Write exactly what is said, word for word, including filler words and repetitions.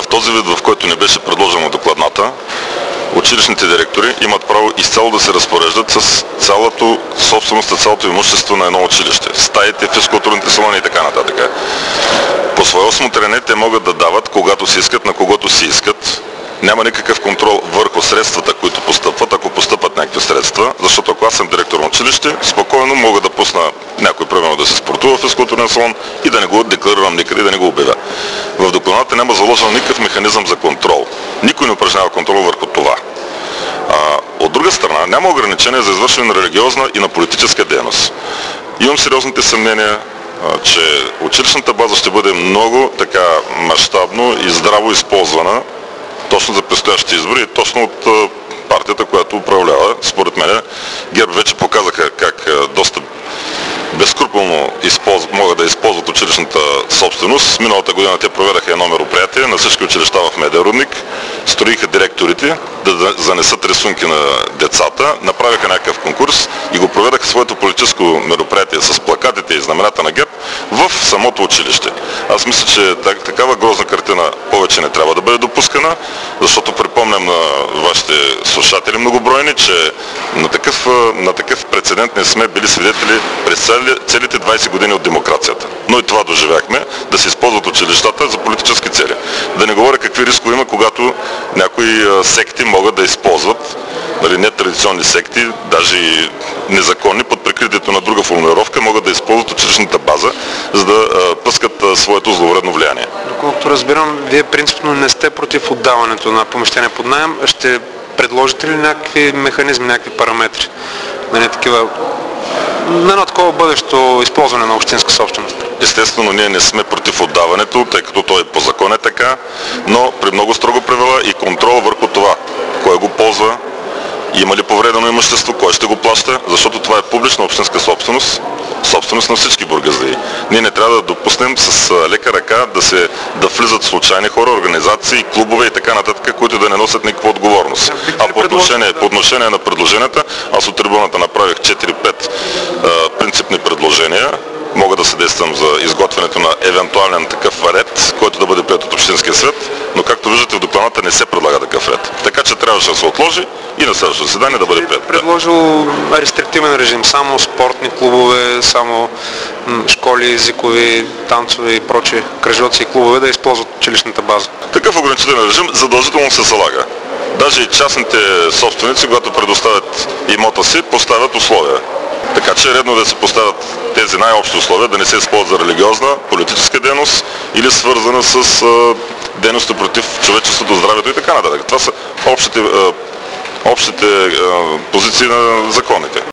в този вид, в който не беше предложено докладната, училищните директори имат право изцяло да се разпореждат с цялото собственост, цялото имущество на едно училище. Стаите, физкултурните салони и така нататък. По свое усмотрение те могат да дават, когато си искат, на когото си искат. Няма никакъв контрол върху средствата, които постъпват, ако постъпват някакви средства, защото ако аз съм директор на училище, спокойно мога да пусна някой, примерно, да се спортува в физкултурен салон и да не го декларирам никъде, да не го обявя. В докладната няма заложен никакъв механизъм за контрол. Никой не упражнява контрол върху това. А, от друга страна, няма ограничения за извършване на религиозна и на политическа дейност. Имам сериозните съмнения, че училищната база ще бъде много така мащабно и здраво използвана точно за предстоящите избори и точно от партията, която управлява. Според мен ГЕРБ вече показаха как доста безскрупулно могат да използват училищната собственост. Миналата година те проведаха едно мероприятие на всички училища в Медея-Рудник, строиха директорите да занесат рисунки на децата, направиха някакъв конкурс и го проведаха своето политическо мероприятие с плакатите и знамената на ГЕРБ в самото училище. Аз мисля, че такава грозна картина повече не трябва да бъде допускана, защото припомням на вашите слушатели многобройни, че на такъв, на такъв прецедент не сме били свидетели през целите двайсет години от демокрацията. Но и това доживяхме, да се използват училищата за политически цели. Да не говоря какви рискове има, когато някои секти могат да използват, нали, нетрадиционни секти, даже и незаконни, под прикритието на друга формулировка, могат да използват училищната база, за да а, пъскат а, своето зловредно влияние. Доколкото разбирам, вие принципно не сте против отдаването на помещение под наем. Ще предложите ли някакви механизми, някакви параметри? Нали, такива, на едно такова бъдещо използване на общинска собственост? Естествено, ние не сме против отдаването, тъй като той по закон е така, но при много строго правила и контрол върху това, кой го ползва, има ли повредено имущество, кой ще го плаща, защото това е публична общинска собственост, собственост на всички бургазлии. Ние не трябва да допуснем с лека ръка да се да влизат случайни хора, организации, клубове и така нататък, които да не носят никаква отговорност. А по отношение, по отношение на предложенията, аз от трибуната направих четири-пет принципни предложения. Мога да съдействам за изготвянето на евентуален такъв ред, който да бъде приет от Общинския съвет, но както виждате в докладната не се предлага такъв ред. Така че трябваше да се отложи и на следващото заседание да бъде приет. Предложил рестриктивен режим, само спортни клубове, само школи, езикови, танцови и прочие кръжоци и клубове да използват училищната база. Такъв ограничителен режим задължително се залага. Даже и частните собственици, когато предоставят имота си, поставят условия. Така че е редно да се поставят тези най-общи условия, да не се използва за религиозна, политическа дейност или свързана с а, дейности против човечеството, здравето и така нататък. Това са общите, а, общите а, позиции на законите.